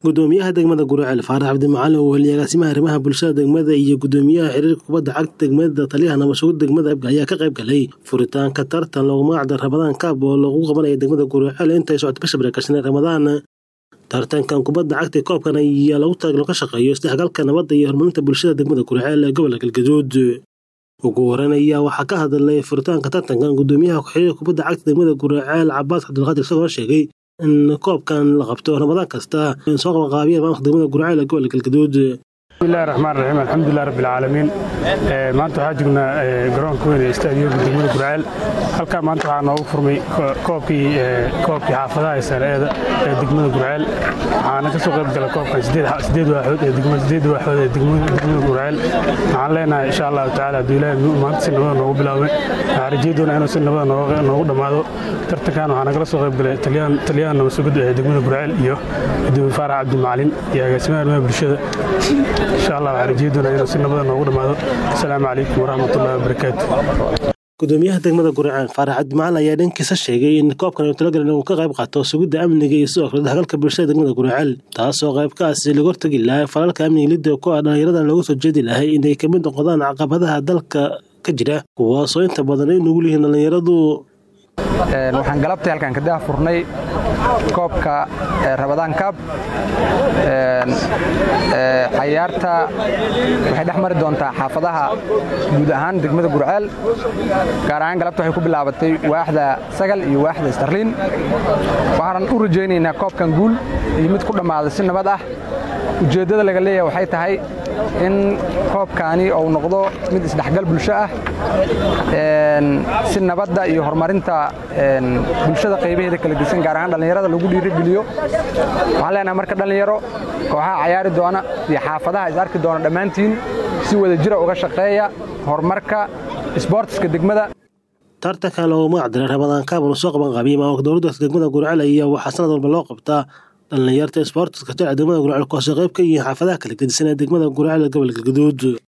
gudoomiyaha degmada Guraceel Faarax Cabdi Macalin oo heliyaasimaha arrimaha bulshada degmada iyo gudoomiyaha xiriirka kubadda cagta degmada taliyaha nabadgelyada degmada ayaa ka qayb galay furitaanka tartan loogu magacdaray Ramadaan Cup oo lagu qabanayo degmada Guraceel intay socotay bisha barakashan Ramadaan. tartankan kubadda cagta koobkan ayaa lagu talagalay ka shaqeeyo isdhexgalka nabadda iyo horumarinta bulshada degmada Guraceel ee gobolka Galgaduud. ugu horeynaya waxaa ka hadlay furitaanka tartankan gudoomiyaha xiriirka kubadda cagta degmada Guraceel Cabbaas Cabdulqaadir isagoo sheegay in koobkan la qabto Ramadaan kasta in soo qabanqaabiyeen maamulka degmada Guraceel ee gobolka Galgaduud. bismillaahi raxmaani raxiim alxamdulillahi rabbil caalamiin maanta waxaa joognaa garoonka weyn ee istaadiyoonka degmada Guraceel halka maanta waxaa noogu furmay koobkii xaafadaha sareeda ee degmada Guraceel waxaana ka soo qayb galay koobkan 8 waaxood ee degmada Guraceel waxaan leenahay insha Allah taala duulaan maanta si nabad noogu bilaabay waxaan rajaynaynaa inuu si nabad noogu dhamaado tartankan waxaana kala soo qayb galay taliyaha nabadgelyada ee degmada Guraceel iyo gudoomiyaha Faarax Cabdi Macalin iyo agaasimaha arrimaha bulshada إن شاء الله عرجيدنا إلى سنة بدنا نقول السلام عليكم ورحمة الله وبركاته. gudoomiyaha degmada Guraceel Faarax Cabdi Macalin ayaa dhankiisa sheegay in koobkan uu talagalay inuu ka qayb qaato sugidda amniga iyo sidoo kale dhexgalka bulshada degmada Guraceel taasoo qayb ka ah laga hortagi lahaa falalka amniga lidda ku ah dhalinyarada looga soo jeedi lahaa inay ka mid noqdaan caqabadaha dalka ka jira kuwaasoo inta badan ay nugul yihiin dhalinyaradu. waxaan galabtay halkan ka daafurnay koobka Ramadaan Cup ciyaarta waxay dhex mari doontaa xaafadaha guud ahaan degmada Guraceel gaar ahaan galabta waxay ku bilaabatay waaxda Sagal iyo waaxda Starlin waxaan u rajaynaynaa koobkan guul iyo mid ku dhamaada si nabad ah ujeedada laga leeyahay waxay tahay in koobkaani uu noqdo mid isdhexgal bulsho ah si nabadda iyo horumarinta bulshada qaybaheeda kala duwan gaar ahaan dhalinyarada lagu dhiirigeliyo waxaan leenahay marka dhalinyaro kooxaha ciyaari doona iyo xaafadaha is arki doona dhammaantiin si wada jir uga shaqeeya horumarka sportska degmada. tartankan loogu magacdaray Ramadaan Cup oo soo qabanqaabiyay maamulka dowladda degmada Guraceel ayaa waxaa sanad walba loo qabtaa dhalinyarada sportska degmada Guraceel kuwaas oo qayb ka yihiin xaafadaha kala gedisan ee degmada Guraceel ee gobolka Galgaduud.